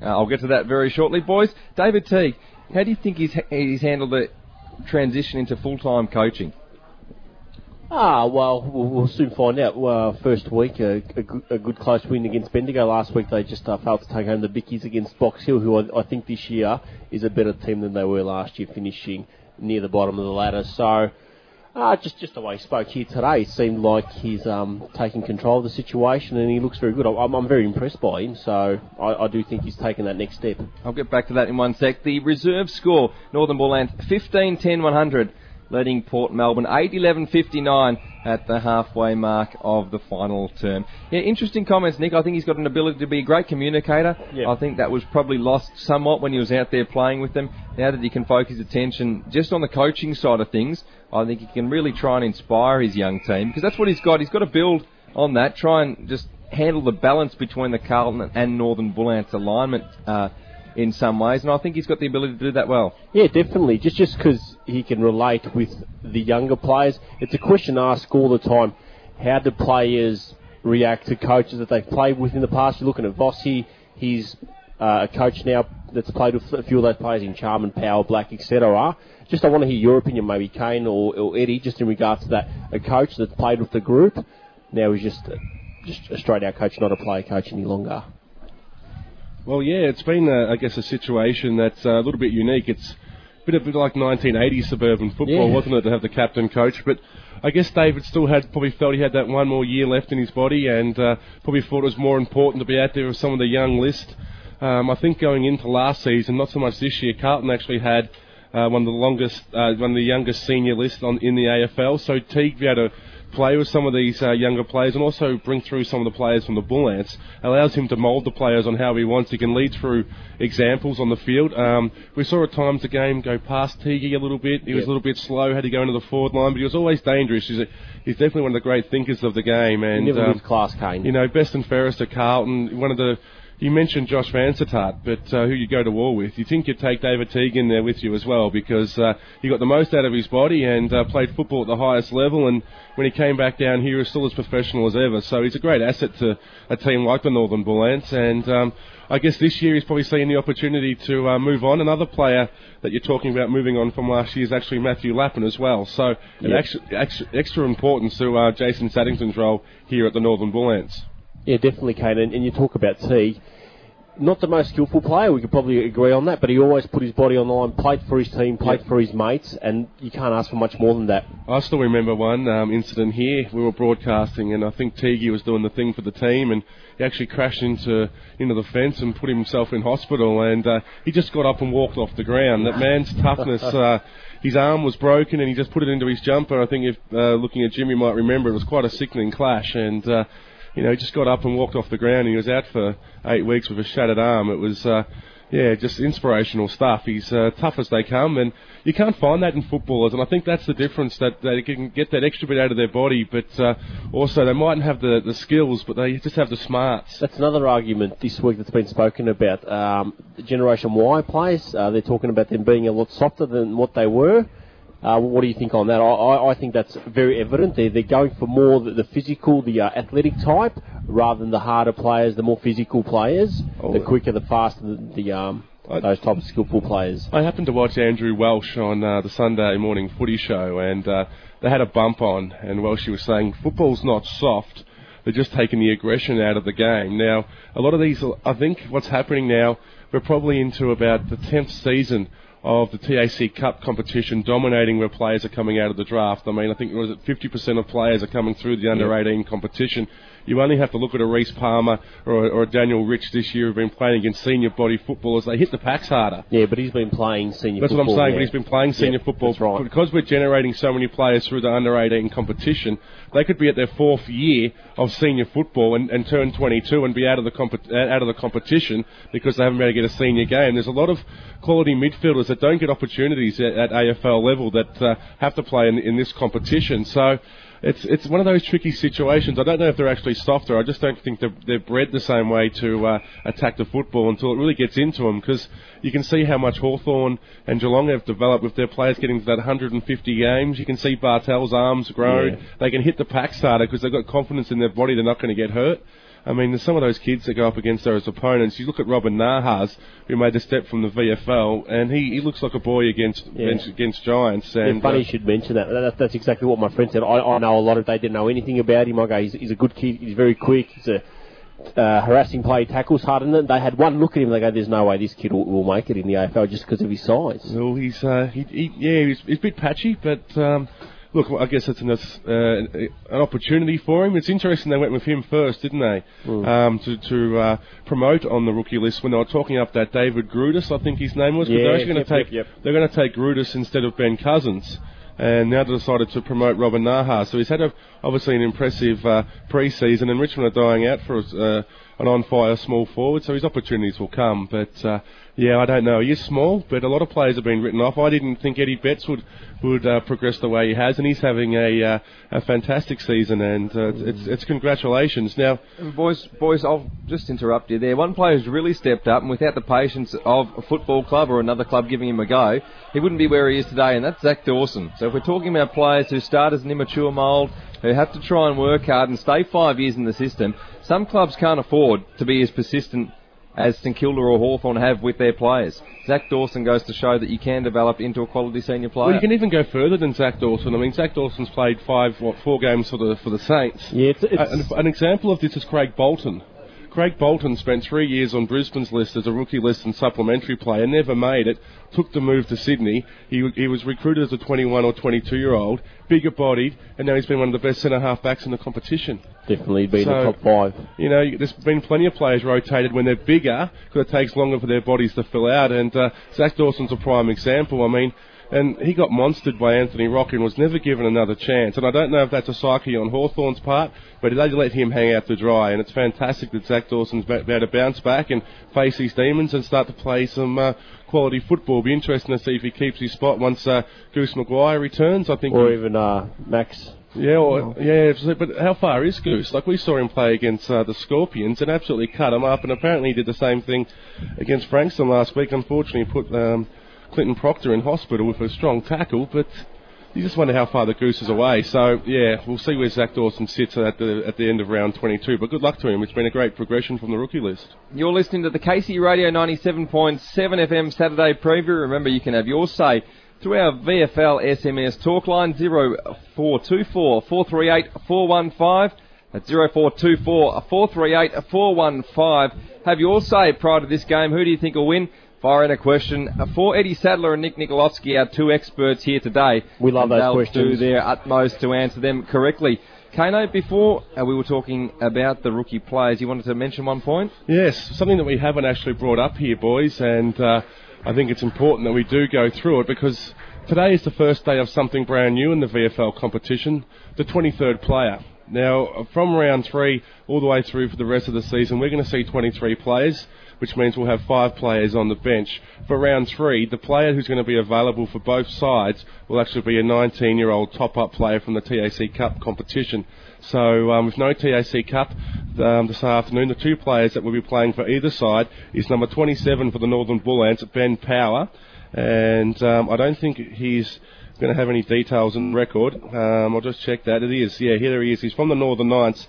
I'll get to that very shortly, boys. David Teague, how do you think he's handled the transition into full-time coaching? Well, we'll soon find out. First week, a good close win against Bendigo. Last week, they just failed to take home the Bickies against Box Hill, who I think this year is a better team than they were last year, finishing near the bottom of the ladder. So, just the way he spoke here today, it seemed like he's taking control of the situation, and he looks very good. I'm very impressed by him, so I do think he's taken that next step. I'll get back to that in one sec. The reserve score, Northern Bullants 15-10-100. Leading Port Melbourne 8-11-59 at the halfway mark of the final term. Yeah, interesting comments, Nick. I think he's got an ability to be a great communicator. Yep. I think that was probably lost somewhat when he was out there playing with them. Now that he can focus attention just on the coaching side of things, I think he can really try and inspire his young team, because that's what he's got. He's got to build on that, try and just handle the balance between the Carlton and Northern Bullants alignment in some ways, and I think he's got the ability to do that well. Yeah, definitely. Just because he can relate with the younger players. It's a question asked all the time. How do players react to coaches that they've played with in the past? You're looking at Vossi. He's a coach now that's played with a few of those players in Charman, Power, Black, etc. Just I want to hear your opinion, maybe Kane or Eddie, just in regards to that. A coach that's played with the group, now he's just a straight-out coach, not a player coach any longer. Well, yeah, it's been, I guess, a situation that's a little bit unique. It's a bit like 1980s suburban football, wasn't it, to have the captain coach? But I guess David still probably felt he had that one more year left in his body, and probably thought it was more important to be out there with some of the young list. I think going into last season, not so much this year, Carlton actually had one of the youngest senior lists in the AFL. So Teague be able to play with some of these younger players and also bring through some of the players from the Bullants allows him to mould the players on how he wants. He can lead through examples on the field. We saw at times the game go past Teague a little bit. He was a little bit slow, had to go into the forward line, but he was always dangerous. He's definitely one of the great thinkers of the game. And never lose class, Kane. You know, best and fairest at Carlton. You mentioned Josh Van Sittart, but who you go to war with. You think you'd take David Teague in there with you as well, because he got the most out of his body and played football at the highest level, and when he came back down here, he was still as professional as ever. So he's a great asset to a team like the Northern Bullants, and I guess this year he's probably seen the opportunity to move on. Another player that you're talking about moving on from last year is actually Matthew Lappin as well. So extra importance to Jason Saddington's role here at the Northern Bullants. Yeah, definitely, Kane. And you talk about Teague. Not the most skillful player, we could probably agree on that, but he always put his body on the line, played for his team, played for his mates, and you can't ask for much more than that. I still remember one incident here. We were broadcasting, and I think Teague was doing the thing for the team, and he actually crashed into the fence and put himself in hospital, and he just got up and walked off the ground. That man's toughness, his arm was broken, and he just put it into his jumper. I think if looking at Jim, you might remember, it was quite a sickening clash, and he just got up and walked off the ground, and he was out for 8 weeks with a shattered arm. It was, just inspirational stuff. He's tough as they come, and you can't find that in footballers, and I think that's the difference, that they can get that extra bit out of their body, but also they mightn't have the skills, but they just have the smarts. That's another argument this week that's been spoken about. The Generation Y players, they're talking about them being a lot softer than what they were. What do you think on that? I think that's very evident. They're going for more the physical, the athletic type, rather than the harder players, the more physical players, the quicker, the faster, those type of skillful players. I happened to watch Andrew Welsh on the Sunday morning footy show, and they had a bump on, and Welsh was saying, football's not soft, they're just taking the aggression out of the game. Now, a lot of these, I think what's happening now, we're probably into about the 10th season of the TAC Cup competition, dominating where players are coming out of the draft. I mean, I think 50% of players are coming through the under-18 competition. You only have to look at a Reece Palmer or a Daniel Rich this year who've been playing against senior body footballers. They hit the packs harder. Yeah, but he's been playing senior football. That's what I'm saying, but he's been playing senior football. That's right. Because we're generating so many players through the under-18 competition, they could be at their 4th year of senior football and turn 22 and be out of the competition because they haven't been able to get a senior game. There's a lot of quality midfielders that don't get opportunities at AFL level that have to play in this competition. So it's one of those tricky situations. I don't know if they're actually softer. I just don't think they're bred the same way to attack the football until it really gets into them, because you can see how much Hawthorn and Geelong have developed with their players getting to that 150 games. You can see Bartel's arms grow. Yeah. They can hit the packs harder because they've got confidence in their body. They're not going to get hurt. I mean, there's some of those kids that go up against those opponents. You look at Robin Nahas, who made the step from the VFL, and he looks like a boy against Giants. And funny you should mention that. That's exactly what my friend said. I know a lot of they didn't know anything about him. I go, he's a good kid. He's very quick. He's a harassing play, tackles hard, and they had one look at him. They go, "There's no way this kid will make it in the AFL just because of his size." Well, he's a bit patchy, but look, I guess it's an opportunity for him. It's interesting they went with him first, didn't they? To promote on the rookie list when they were talking up that David Grudis, I think his name was. Yeah, they're going to take Grudis instead of Ben Cousins. And now they decided to promote Robin Nahas. So he's had obviously an impressive pre-season, and Richmond are dying out for an on-fire small forward, so his opportunities will come. But, I don't know. He is small, but a lot of players have been written off. I didn't think Eddie Betts would progress the way he has, and he's having a fantastic season, and it's congratulations. Now, boys, I'll just interrupt you there. One player who's really stepped up, and without the patience of a football club or another club giving him a go, he wouldn't be where he is today, and that's Zach Dawson. So if we're talking about players who start as an immature mould, who have to try and work hard and stay 5 years in the system, some clubs can't afford to be as persistent as St Kilda or Hawthorn have with their players. Zach Dawson goes to show that you can develop into a quality senior player. Well, you can even go further than Zach Dawson. I mean, Zach Dawson's played 4 games for the Saints. Yeah, an example of this is Craig Bolton. Craig Bolton spent 3 years on Brisbane's list as a rookie list and supplementary player, never made it, took the move to Sydney. He was recruited as a 21 or 22-year-old, bigger bodied, and now he's been one of the best centre-half backs in the competition. Definitely been in the top 5. You know, there's been plenty of players rotated when they're bigger, because it takes longer for their bodies to fill out, and Zach Dawson's a prime example. I mean, and he got monstered by Anthony Rock and was never given another chance. And I don't know if that's a psyche on Hawthorn's part, but they let him hang out to dry. And it's fantastic that Zach Dawson's about to bounce back and face his demons and start to play some quality football. It'll be interesting to see if he keeps his spot once Goose Maguire returns. I think, or even Max. But how far is Goose? Like, we saw him play against the Scorpions and absolutely cut him up, and apparently he did the same thing against Frankston last week. Unfortunately, put Clinton Proctor in hospital with a strong tackle, but you just wonder how far the Goose is away. So, we'll see where Zach Dawson sits at the end of round 22. But good luck to him. It's been a great progression from the rookie list. You're listening to the KC Radio 97.7 FM Saturday preview. Remember, you can have your say through our VFL SMS talk line 0424 438 415. That's 0424 438 415. Have your say prior to this game. Who do you think will win? Fire in a question for Eddie Sadler and Nick Nikolowski, our two experts here today. We love those questions. They'll do their utmost to answer them correctly. Kano, before we were talking about the rookie players, you wanted to mention one point? Yes, something that we haven't actually brought up here, boys, and I think it's important that we do go through it, because today is the first day of something brand new in the VFL competition, the 23rd player. Now, from round 3 all the way through for the rest of the season, we're going to see 23 players, which means we'll have 5 players on the bench. For round 3, the player who's going to be available for both sides will actually be a 19-year-old top-up player from the TAC Cup competition. So with no TAC Cup this afternoon, the 2 players that will be playing for either side is number 27 for the Northern Bull Ants, Ben Power, and I don't think he's going to have any details in the record. I'll just check that. It is. Yeah, here he is. He's from the Northern Knights,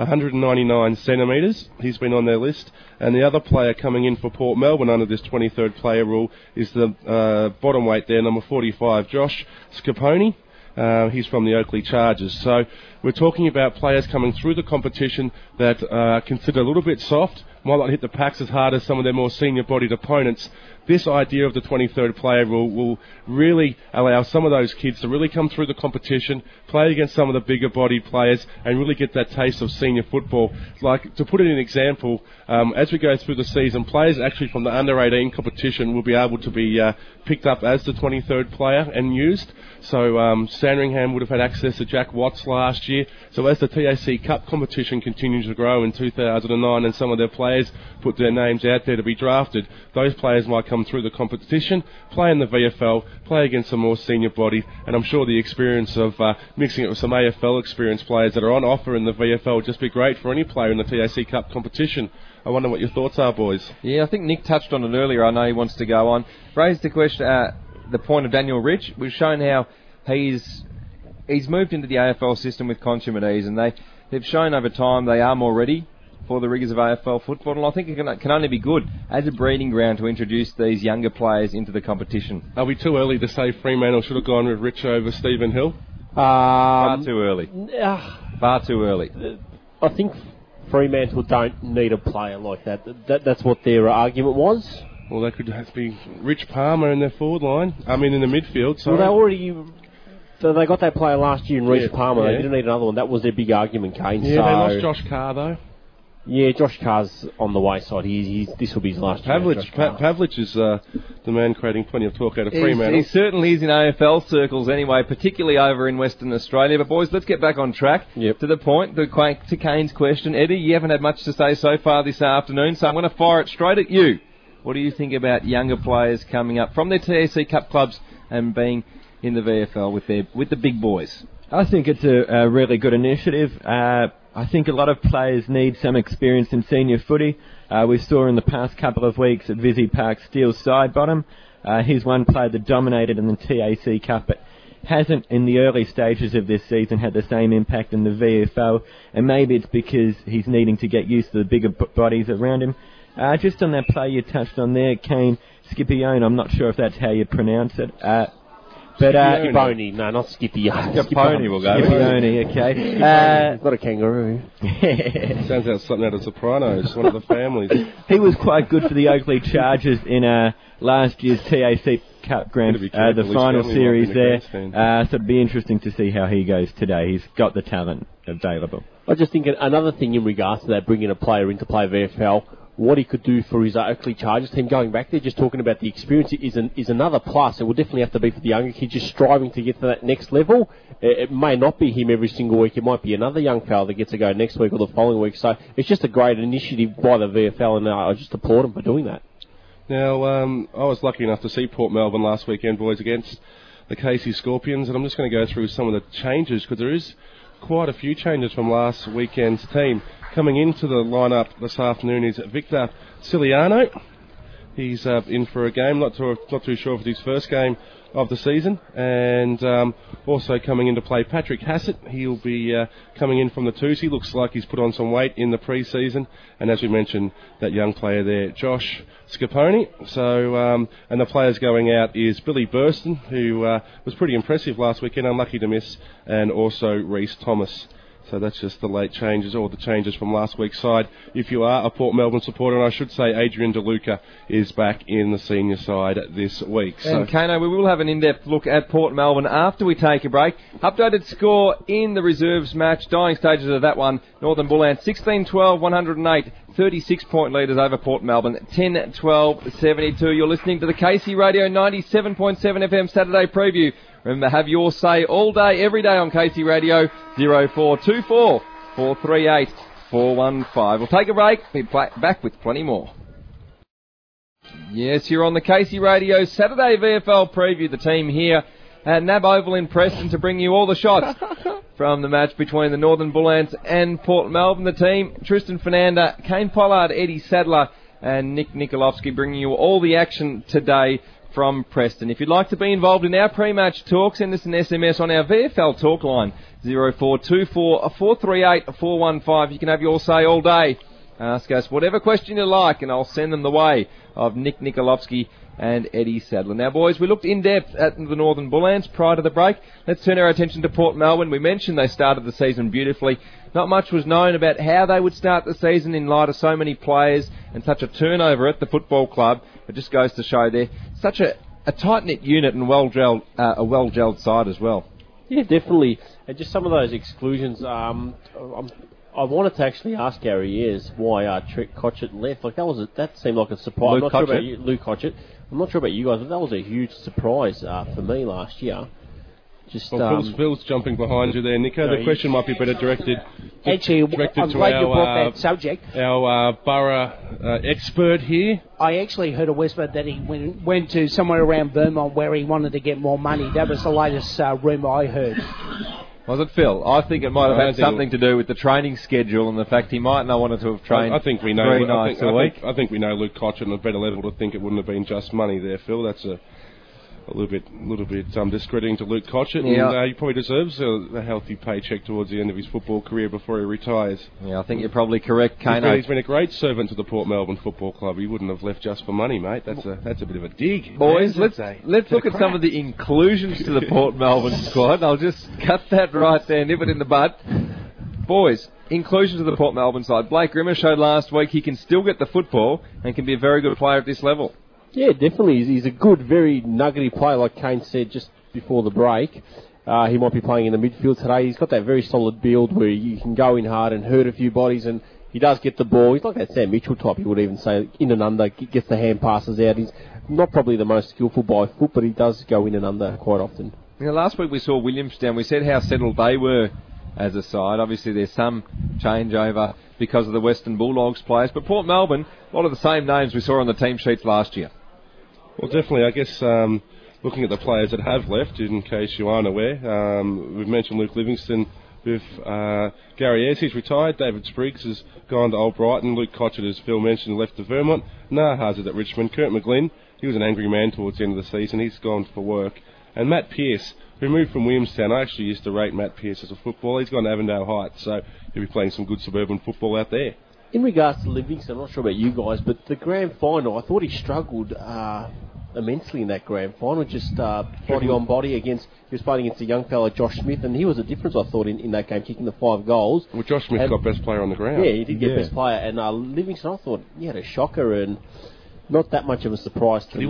199 centimetres. He's been on their list. And the other player coming in for Port Melbourne under this 23rd player rule is the bottom weight there, number 45, Josh Scaponi. He's from the Oakley Chargers. So we're talking about players coming through the competition that are considered a little bit soft, might not hit the packs as hard as some of their more senior-bodied opponents. This idea of the 23rd player rule will really allow some of those kids to really come through the competition, play against some of the bigger-bodied players, and really get that taste of senior football. Like, to put it in an example, as we go through the season, players actually from the under-18 competition will be able to be picked up as the 23rd player and used. So Sandringham would have had access to Jack Watts last year. So as the TAC Cup competition continues to grow in 2009 and some of their players put their names out there to be drafted, those players might come through the competition, play in the VFL, play against some more senior body, and I'm sure the experience of mixing it with some AFL experienced players that are on offer in the VFL would just be great for any player in the TAC Cup competition. I wonder what your thoughts are, boys. Yeah, I think Nick touched on it earlier. I know he wants to go on. Raised the question, the point of Daniel Rich. We've shown how he's moved into the AFL system with consummate ease, and they've shown over time they are more ready for the rigours of AFL football, and I think it can only be good as a breeding ground to introduce these younger players into the competition. Are we too early to say Fremantle should have gone with Rich over Stephen Hill? Far too early. Far too early. I think Fremantle don't need a player like that. That's what their argument was. Well, that could have to be Rich Palmer in their forward line. In the midfield. Sorry. Well, they got that player last year in Rich Palmer. Yeah. They didn't need another one. That was their big argument, Kane. Yeah, they lost Josh Carr, though. Yeah, Josh Carr's on the wayside. This will be his last year. Pavlich is the man creating plenty of talk out of Fremantle. He certainly is in AFL circles anyway, particularly over in Western Australia. But, boys, let's get back on track. Yep. To the point, to Kane's question. Eddie, you haven't had much to say so far this afternoon, so I'm going to fire it straight at you. What do you think about younger players coming up from their TAC Cup clubs and being in the VFL with the big boys? I think it's a really good initiative. I think a lot of players need some experience in senior footy. We saw in the past couple of weeks at Visy Park Steele's side bottom. He's one player that dominated in the TAC Cup, but hasn't in the early stages of this season had the same impact in the VFL, and maybe it's because he's needing to get used to the bigger bodies around him. Just on that play you touched on there, Kane Scipione, I'm not sure if that's how you pronounce it. Scipione, no, not Scipione. Scipione will go. Scipione, okay. He's not a kangaroo. Sounds like something out of Sopranos, one of the families. He was quite good for the Oakleigh Chargers in last year's TAC Cup the final series there. So it'd be interesting to see how he goes today. He's got the talent available. I just think another thing in regards to that, bringing a player in to play VFL, what he could do for his Oakleigh Chargers team going back there, just talking about the experience is another plus. It will definitely have to be for the younger kids just striving to get to that next level. It may not be him every single week. It might be another young fella that gets to go next week or the following week. So it's just a great initiative by the VFL, and I just applaud them for doing that. Now, I was lucky enough to see Port Melbourne last weekend, boys, against the Casey Scorpions, and I'm just going to go through some of the changes, because there is quite a few changes from last weekend's team. Coming into the lineup this afternoon is Victor Ciliano. He's in for a game, not too sure if it's his first game of the season. And also coming into play, Patrick Hassett. He'll be coming in from the twos. He looks like he's put on some weight in the pre-season. And as we mentioned, that young player there, Josh Scipione. So, and the players going out is Billy Burston, who was pretty impressive last weekend, unlucky to miss, and also Reece Thomas. So that's just the late changes, or the changes from last week's side. If you are a Port Melbourne supporter, and I should say Adrian DeLuca is back in the senior side this week. And Kano, we will have an in-depth look at Port Melbourne after we take a break. Updated score in the reserves match, dying stages of that one. Northern Bullants 16-12, 108, 36-point leaders over Port Melbourne, 10-12, 72. You're listening to the KC Radio 97.7 FM Saturday preview. Remember, have your say all day, every day on KC Radio, 0424 438 415. We'll take a break, be back with plenty more. Yes, you're on the KC Radio Saturday VFL preview. The team here at NAB Oval in Preston to bring you all the shots from the match between the Northern Bullants and Port Melbourne. The team, Tristan Fernanda, Kane Pollard, Eddie Sadler and Nick Nikolovsky, bringing you all the action today from Preston. If you'd like to be involved in our pre-match talk, send us an SMS on our VFL talk line, 0424 438 415. You can have your say all day. Ask us whatever question you like, and I'll send them the way of Nick Nikolovsky and Eddie Sadler. Now, boys, we looked in depth at the Northern Bullants prior to the break. Let's turn our attention to Port Melbourne. We mentioned they started the season beautifully. Not much was known about how they would start the season in light of so many players and such a turnover at the football club. It just goes to show they're such a tight-knit unit and a well-gelled side as well. Yeah, definitely. And just some of those exclusions, I wanted to actually ask Gary Ayres why Trent Cotchett left. Like that seemed like a surprise. Luke Cotchett. I'm not sure about you guys, but that was a huge surprise for me last year. Phil's jumping behind you there, Nico. The question might be better directed Actually, I'm glad you brought that subject. Our borough expert here. I actually heard a whisper that he went to somewhere around Vermont where he wanted to get more money. That was the latest rumour I heard. Was it, Phil? I think it might have had something to do with the training schedule and the fact he might not wanted to have trained I think we know, 3 nights a week. I think we know Luke Cotchett on a better level to think it wouldn't have been just money there, Phil. That's a little bit discrediting to Luke Cotchett, Yeah. and he probably deserves a healthy paycheck towards the end of his football career before he retires. Yeah, I think you're probably correct, Kano. He's been a great servant to the Port Melbourne Football Club. He wouldn't have left just for money, mate. That's a bit of a dig. Boys, man. let's look at some of the inclusions to the Port Melbourne squad. I'll just cut that right there, nip it in the bud. Boys, inclusion to the Port Melbourne side. Blake Rimmer showed last week he can still get the football and can be a very good player at this level. Yeah, definitely. He's a good, very nuggety player, like Kane said just before the break. He might be playing in the midfield today. He's got that very solid build where you can go in hard and hurt a few bodies, and he does get the ball. He's like that Sam Mitchell type, you would even say, in and under, gets the hand passes out. He's not probably the most skillful by foot, but he does go in and under quite often. Last week we saw Williamstown. We said how settled they were as a side. Obviously there's some changeover because of the Western Bulldogs players, but Port Melbourne, a lot of the same names we saw on the team sheets last year. Well, definitely. I guess looking at the players that have left, in case you aren't aware, we've mentioned Luke Livingston with Gary Ayres. He's retired. David Spriggs has gone to Old Brighton. Luke Cotchett, as Phil mentioned, left to Vermont. Nahas is at Richmond. Kurt McGlynn, he was an angry man towards the end of the season. He's gone for work. And Matt Pearce, who moved from Williamstown. I actually used to rate Matt Pearce as a footballer. He's gone to Avondale Heights, so he'll be playing some good suburban football out there. In regards to Livingston, I'm not sure about you guys, but the grand final, I thought he struggled immensely in that grand final, just body on body against, he was fighting against a young fella, Josh Smith, and he was a difference, I thought, in that game, kicking the 5 goals. Well, Josh Smith got best player on the ground. Yeah, he did get best player, and Livingston, I thought, he had a shocker, and not that much of a surprise to me.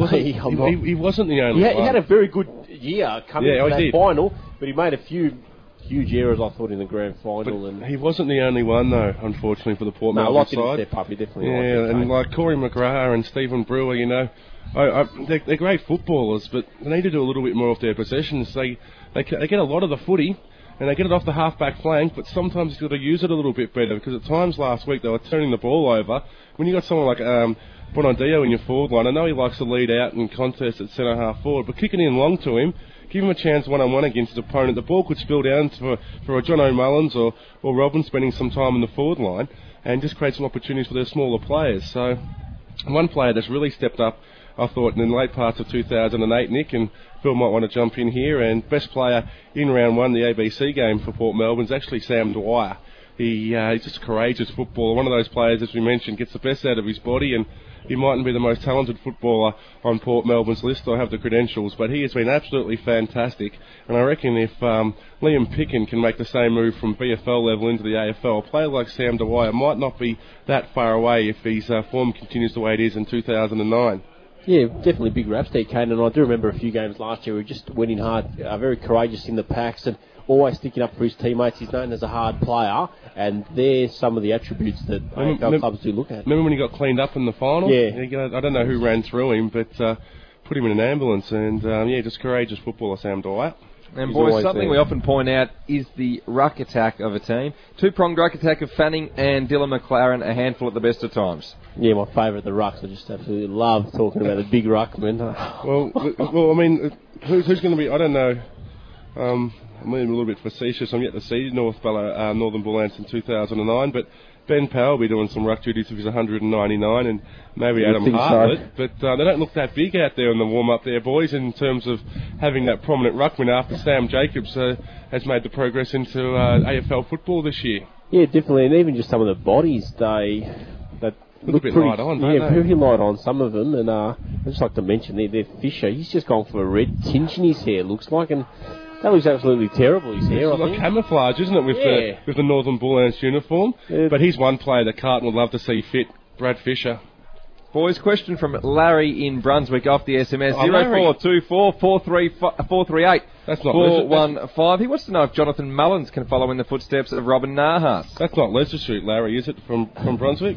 He wasn't the only one. He had a very good year coming to that did. final, but he made a few huge errors, I thought, in the grand final. And he wasn't the only one, though, unfortunately, for the Port Melbourne side. Step up, he definitely and like Corey McGrath and Stephen Brewer, you know, they're great footballers, but they need to do a little bit more of their possessions. They get a lot of the footy, and they get it off the half-back flank, but sometimes you've got to use it a little bit better, because at times last week they were turning the ball over. When you got someone like Bonandio in your forward line, I know he likes to lead out and contest at centre-half forward, but kicking in long to him, give him a chance one-on-one against his opponent. The ball could spill down for a John O'Mullins or Robin spending some time in the forward line and just create some opportunities for their smaller players. So one player that's really stepped up, I thought, in the late parts of 2008, Nick, and Phil might want to jump in here, and best player in round 1, the ABC game for Port Melbourne, is actually Sam Dwyer. He's just a courageous footballer, one of those players, as we mentioned, gets the best out of his body, and he mightn't be the most talented footballer on Port Melbourne's list or have the credentials, but he has been absolutely fantastic. And I reckon if Liam Picken can make the same move from VFL level into the AFL, a player like Sam Dwyer might not be that far away if his form continues the way it is in 2009. Yeah, definitely big raps there, Kane, and I do remember a few games last year where he just went in hard, very courageous in the packs and always sticking up for his teammates. He's known as a hard player, and there's some of the attributes that AFL clubs do look at. Remember when he got cleaned up in the final? Yeah. I don't know who ran through him, but put him in an ambulance, and just courageous footballer, Sam Dwyer. And boys, something we often point out is the ruck attack of a team. Two-pronged ruck attack of Fanning and Dylan McLaren, a handful at the best of times. Yeah, my favourite, the rucks. I just absolutely love talking about the big ruckman. Well, I mean, who's going to be? I don't know. I'm a little bit facetious. I'm yet to see Northern Bull Ants in 2009, but Ben Powell will be doing some ruck duties if he's 199, and maybe Adam Hartlett. So. But they don't look that big out there in the warm-up there, boys, in terms of having that prominent ruckman after Sam Jacobs has made the progress into AFL football this year. Yeah, definitely, and even just some of the bodies, they look a bit light on, don't they? Very light on, some of them, and I just like to mention their Fisher. He's just gone for a red tinge in his hair, looks like, and that looks absolutely terrible, his hair, It's like camouflage, isn't it, with the Northern Bull Ants uniform? Yeah. But he's one player that Carlton would love to see fit, Brad Fisher. Boys, question from Larry in Brunswick off the SMS. 0424 438 That's not 415. He wants to know if Jonathan Mullins can follow in the footsteps of Robin Nahas. That's not Leicester Street, Larry, is it, from Brunswick?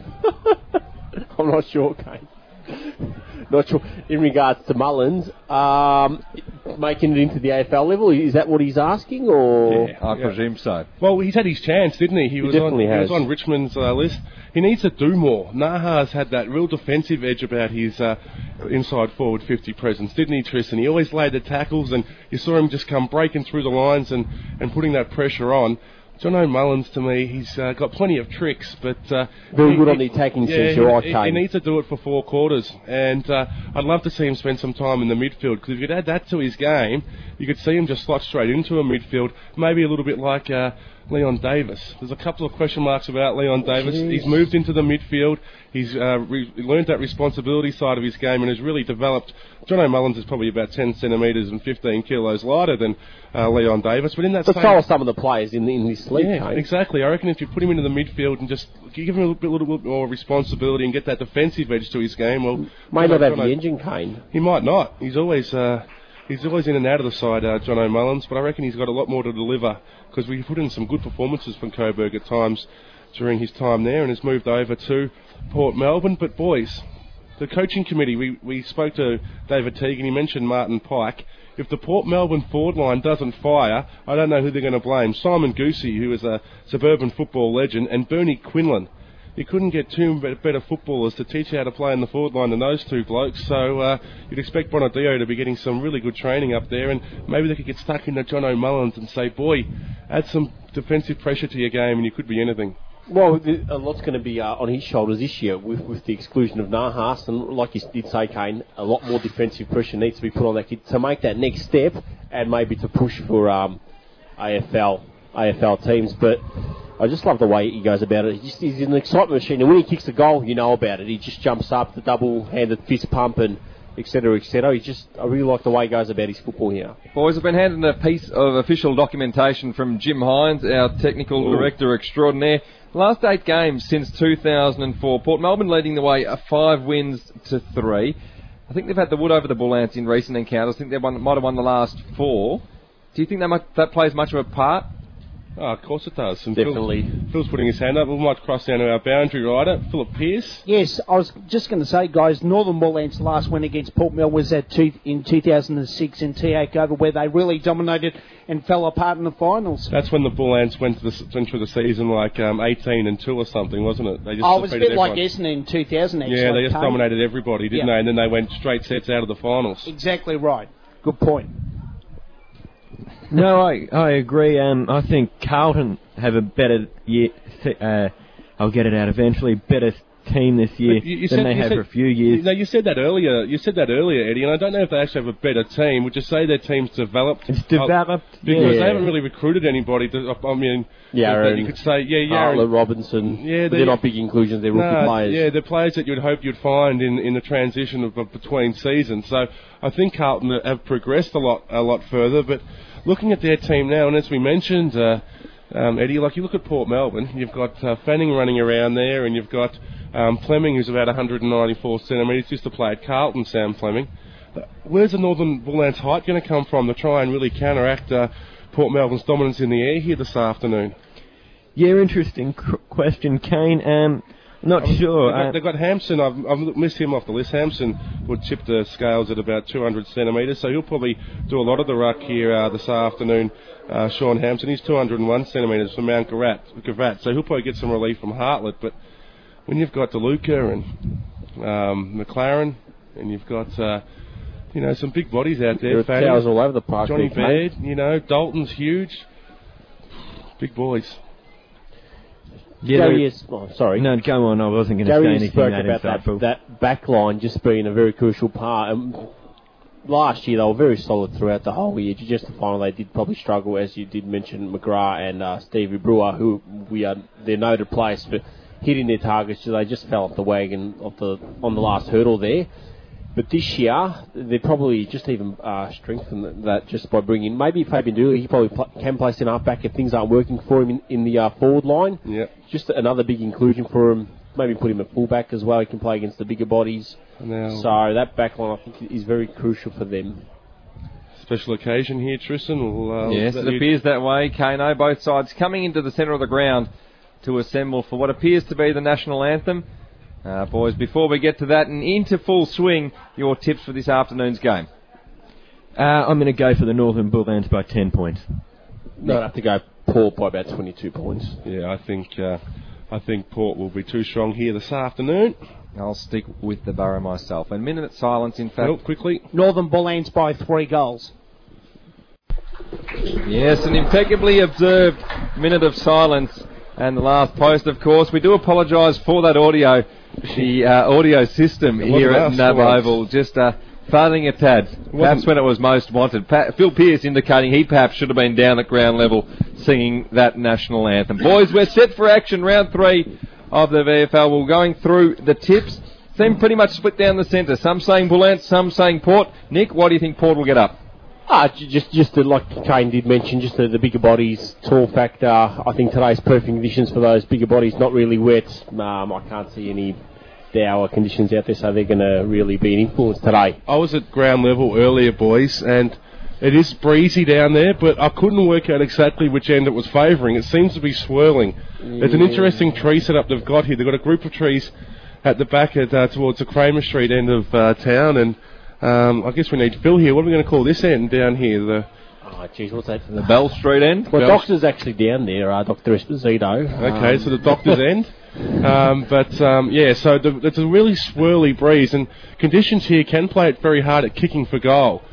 I'm not sure, Kate. Not sure. In regards to Mullins, making it into the AFL level, is that what he's asking, or? Yeah, I presume so. Well, he's had his chance, didn't he? He was on Richmond's list. He needs to do more. Nahas had that real defensive edge about his inside forward 50 presence, didn't he, Tristan? He always laid the tackles, and you saw him just come breaking through the lines and putting that pressure on. John O'Mullins, to me, he's got plenty of tricks, but... very good on the attacking sense, you're right, Kane. He needs to do it for 4 quarters, and I'd love to see him spend some time in the midfield, because if you could add that to his game, you could see him just slot straight into a midfield, maybe a little bit like Leon Davis. There's a couple of question marks about Leon Davis. He's moved into the midfield, he's learned that responsibility side of his game, and has really developed. John O'Mullins is probably about 10 centimetres and 15 kilos lighter than Leon Davis, but in that so are some of the players in this league. Yeah, exactly. I reckon if you put him into the midfield and just give him a little bit more responsibility and get that defensive edge to his game, well, may not have the engine, Kane. He might not. He's always in and out of the side, John O'Mullins, but I reckon he's got a lot more to deliver, because we put in some good performances from Coburg at times during his time there, and has moved over to Port Melbourne. But boys, the coaching committee, we spoke to David Teague and he mentioned Martin Pike. If the Port Melbourne forward line doesn't fire, I don't know who they're going to blame. Simon Goosey, who is a suburban football legend, and Bernie Quinlan. You couldn't get two better footballers to teach you how to play in the forward line than those two blokes, so you'd expect Bonadio to be getting some really good training up there, and maybe they could get stuck into John O'Mullins and say, boy, add some defensive pressure to your game and you could be anything. Well, a lot's going to be on his shoulders this year with the exclusion of Nahas, and like you did say, Kane, a lot more defensive pressure needs to be put on that kid to make that next step and maybe to push for AFL teams. But I just love the way he goes about it. He's an excitement machine, and when he kicks the goal, you know about it. He just jumps up, the double-handed fist pump, and etc., etc. I really like the way he goes about his football here. Boys, I've been handed a piece of official documentation from Jim Hines, our technical director extraordinaire. Last 8 games since 2004, Port Melbourne leading the way 5 wins to 3. I think they've had the wood over the Bull Ants in recent encounters. I think they might have won the last 4. Do you think that plays much of a part? Oh, of course it does. And definitely. Phil's putting his hand up. We might cross down to our boundary rider, Philip Pearce. Yes, I was just going to say, guys, Northern Bull Ants' last win against Port Melbourne was in 2006 in takeover, where they really dominated and fell apart in the finals. That's when the Bull Ants went through the season like 18-2 or something, wasn't it? They just it was a bit everyone. like Essendon in 2000, actually. Yeah, they just dominated everybody, didn't they? And then they went straight sets out of the finals. Exactly right. Good point. No, I agree. I think Carlton have a better year. I'll get it out eventually. Better team this year than they have for a few years. No, you said that earlier. Eddie, and I don't know if they actually have a better team. Would you say their team's developed? It's developed because they haven't really recruited anybody. Yaron, you could say, Yaron, Bartlett, Robinson. Yeah, they're not big inclusions. They're rookie players. Yeah, they're players that you'd hope you'd find in the transition of between seasons. So I think Carlton have progressed a lot further, but. Looking at their team now, and as we mentioned, Eddie, like you look at Port Melbourne, you've got Fanning running around there, and you've got Fleming, who's about 194 centimetres, used to play at Carlton, Sam Fleming. Where's the Northern Bull Ants height going to come from to try and really counteract Port Melbourne's dominance in the air here this afternoon? Yeah, interesting question, Kane. Not sure. They've got Hampson. I've missed him off the list. Hampson would tip the scales at about 200 centimetres, so he'll probably do a lot of the ruck here this afternoon. Sean Hampson, he's 201 centimetres from Mount Gravatt, so he'll probably get some relief from Hartlett. But when you've got DeLuca and McLaren, and you've got some big bodies out there, there are towers all over the park. Johnny Baird, Dalton's huge, big boys. Yeah, sorry. No, go on. I wasn't going to say anything spoke about that back line just being a very crucial part. Last year they were very solid throughout the whole year. Just the final they did probably struggle, as you did mention, McGrath and Stevie Brewer, who they're noted players for hitting their targets. So they just fell off the wagon on the last hurdle there. But this year, they probably just even strengthened that just by bringing... Maybe Fabian Dooley, he probably can play centre half back if things aren't working for him in the forward line. Yeah. Just another big inclusion for him. Maybe put him at full-back as well. He can play against the bigger bodies. So that back line, I think, is very crucial for them. Special occasion here, Tristan. Yes, it appears that way. Kano, both sides coming into the centre of the ground to assemble for what appears to be the national anthem. Boys, before we get to that and into full swing, your tips for this afternoon's game? I'm going to go for the Northern Bull Ants by 10 points. No, I'd have to go Port by about 22 points. Yeah, I think Port will be too strong here this afternoon. I'll stick with the Borough myself. A minute silence, in fact. Quickly. Northern Bull Ants by 3 goals. Yes, an impeccably observed minute of silence. And the last post, of course. We do apologise for that audio. The audio system here at NAB Oval just failing a tad. Perhaps when it was most wanted. Phil Pearce indicating he perhaps should have been down at ground level singing that national anthem. Boys, we're set for action. Round 3 of the VFL. We're going through the tips. Seem pretty much split down the centre. Some saying Bullants, some saying Port. Nick, why do you think Port will get up? Just like Kane did mention, just the bigger bodies, tall factor. I think today's perfect conditions for those bigger bodies, not really wet. I can't see any dour conditions out there, so they're going to really be an influence today. I was at ground level earlier, boys, and it is breezy down there, but I couldn't work out exactly which end it was favouring. It seems to be swirling. Yeah. It's an interesting tree setup they've got here. They've got a group of trees at the back towards the Kramer Street end of town, and I guess we need Phil here. What are we going to call this end down here? What's that? The Bell Street end? Well, Doctor's actually down there, Dr. Esposito. Okay, so the Doctor's end. So it's a really swirly breeze, and conditions here can play it very hard at kicking for goal.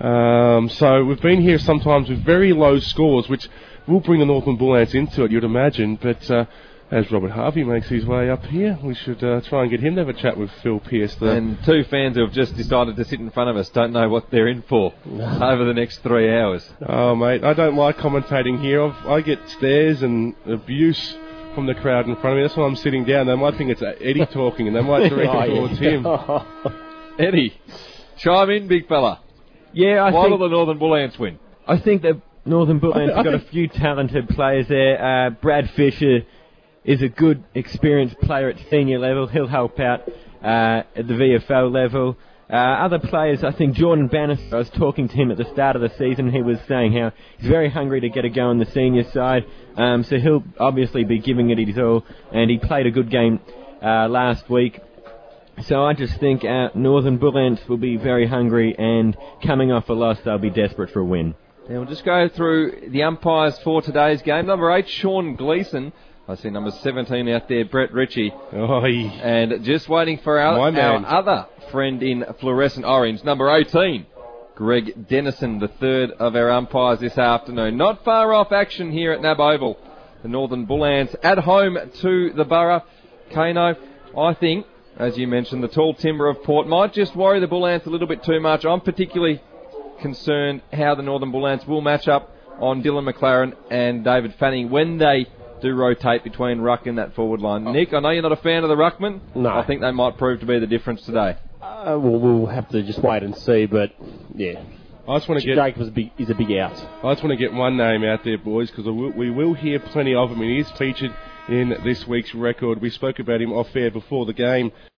So we've been here sometimes with very low scores, which will bring the Northern Bullants into it, you'd imagine, but as Robert Harvey makes his way up here, we should try and get him to have a chat with Phil Pearce. And two fans who have just decided to sit in front of us don't know what they're in for over the next 3 hours. Oh, mate, I don't like commentating here. I get stares and abuse from the crowd in front of me. That's why I'm sitting down. They might think it's Eddie talking, and they might direct it towards him. Eddie, chime in, big fella. Yeah, Why will the Northern Bullants win? I think the Northern Bullants have got a few talented players there. Brad Fisher is a good, experienced player at senior level. He'll help out at the VFL level. Other players, I think Jordan Bannister, I was talking to him at the start of the season. He was saying how he's very hungry to get a go on the senior side. So he'll obviously be giving it his all. And he played a good game last week. So I just think Northern Bullants will be very hungry, and coming off a loss, they'll be desperate for a win. And we'll just go through the umpires for today's game. Number 8, Sean Gleeson. I see number 17 out there, Brett Ritchie. And just waiting for our other friend in fluorescent orange, number 18, Greg Dennison, the third of our umpires this afternoon. Not far off action here at NAB Oval. The Northern Bullants at home to the Borough. Kano, I think, as you mentioned, the tall timber of Port might just worry the Bullants a little bit too much. I'm particularly concerned how the Northern Bullants will match up on Dylan McLaren and David Fanning when they do rotate between ruck and that forward line. Nick, I know you're not a fan of the ruckman. No. I think they might prove to be the difference today. We'll have to just wait and see, but yeah. Jacobs is a big out. I just want to get one name out there, boys, because we will hear plenty of him. He is featured in this week's record. We spoke about him off air before the game.